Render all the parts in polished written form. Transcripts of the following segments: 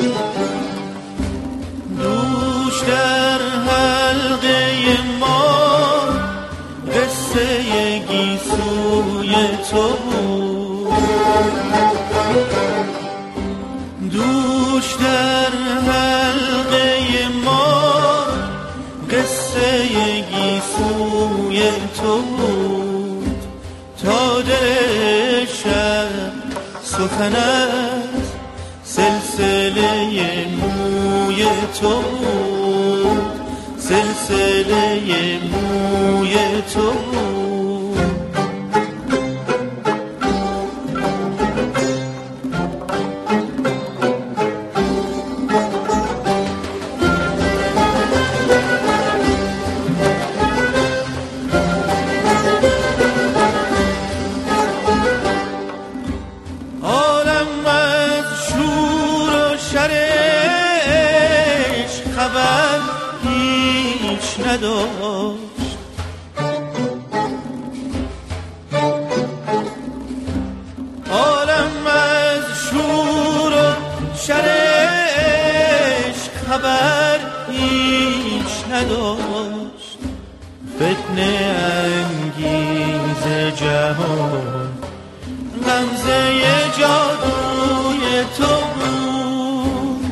دوش در حلقه ما قصه گیسوی تو بود، دوش در حلقه ما قصه گیسوی تو بود، تا دل شب سخن از سلسله موی تو بود، سلسله موی تو بود. عالم از شور و شرش خبر هیچ نداشت، عالم از شور و شرش خبر هیچ نداشت، فتنه انگیز جهان غمزه جادوی تو بود.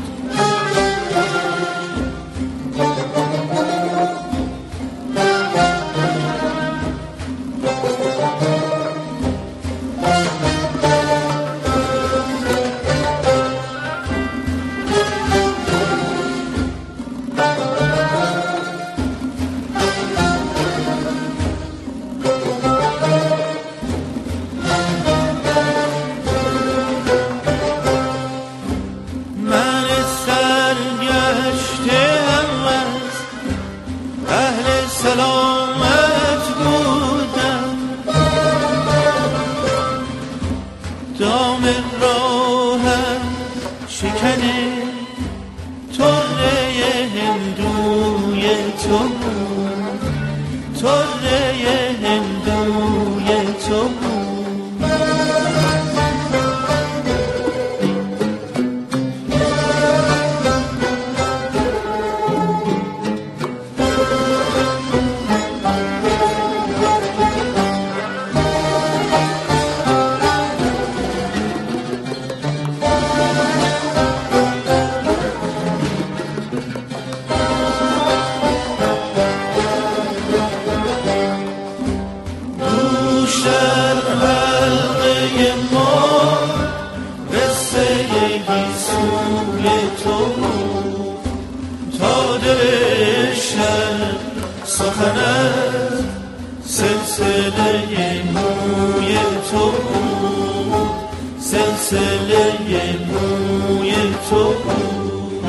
سلامت بودم، دام راهم شکن طره هندوی تو بود، طره هندوی تو بود. سخن از سلسله موی تو بود، سلسله موی تو بود.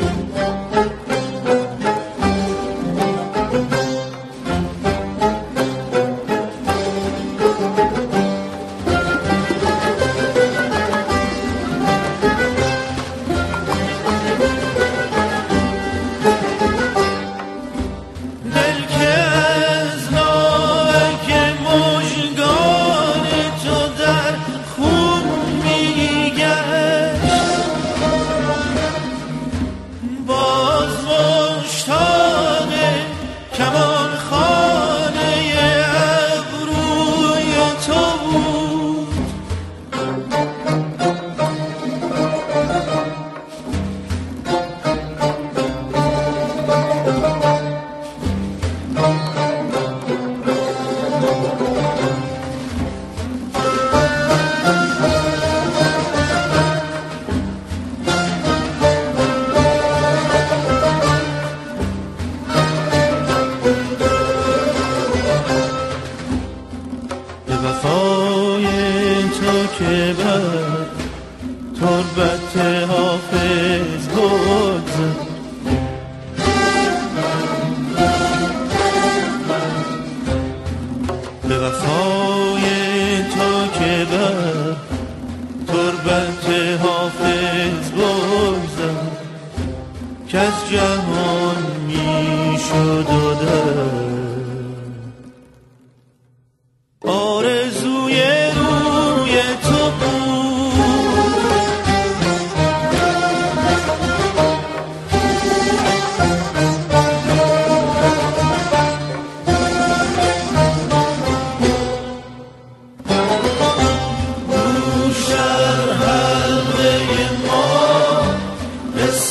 که بر تربت حافظ بگذر، به وفای تو که بر تربت حافظ بگذر، که از جهان می شد و در آرزوی روی تو بود.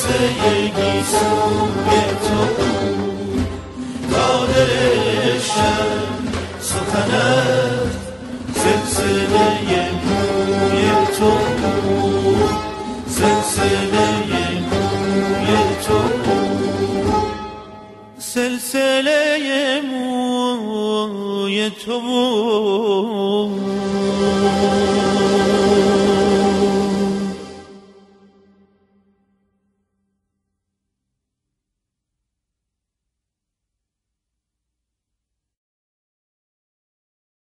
قصه گیسوی تو داده شد سخنت سلسله موی تو سلسله موی تو سلسله موی تو